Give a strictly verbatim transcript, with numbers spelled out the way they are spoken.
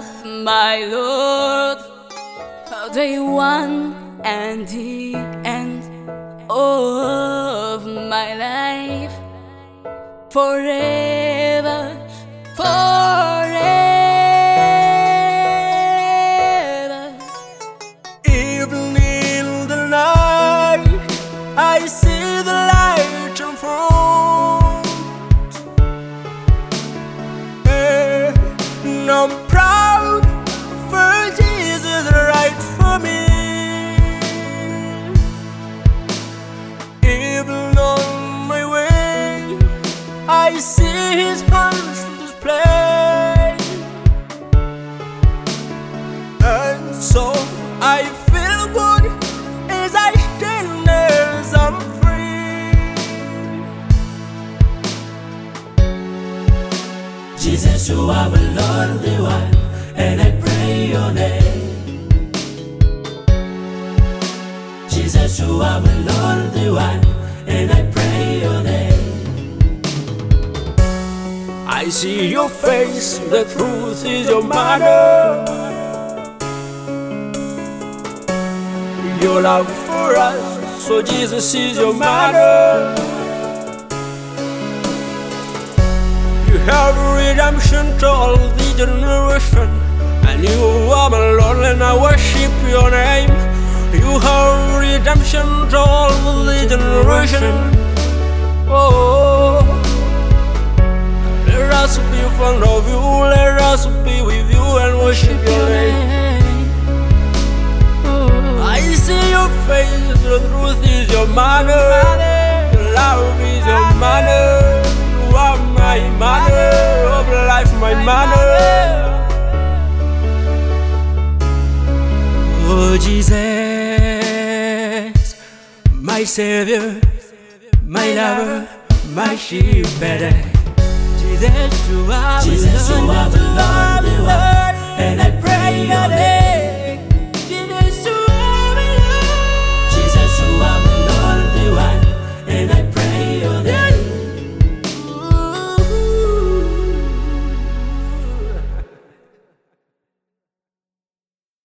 Jesus, my Lord, the one and the end of my life, forever, forever. Even in the night, I see the light in front, and I'm proud, for Jesus right for me. Even on my way, I see His hands display, and so I feel good as I stand as I'm free. Jesus, you are my Lord, the one, and I pray your name. Jesus, you are my Lord, the one, and I pray your name. I see your face, the truth is your manner. Your love for us, so Jesus is your manner. You have redemption to all the generation, and you are my Lord, and I worship your name. You have redemption to all the generation. Oh, let us be fond of you, let us be with you and worship your name. I see your face, the truth is your manner, love is your manner. You are my manner of life, my manner. Oh Jesus, my Savior, my lover, my shepherd. Jesus, you are Jesus, you are the Lord, the one, and I pray your name.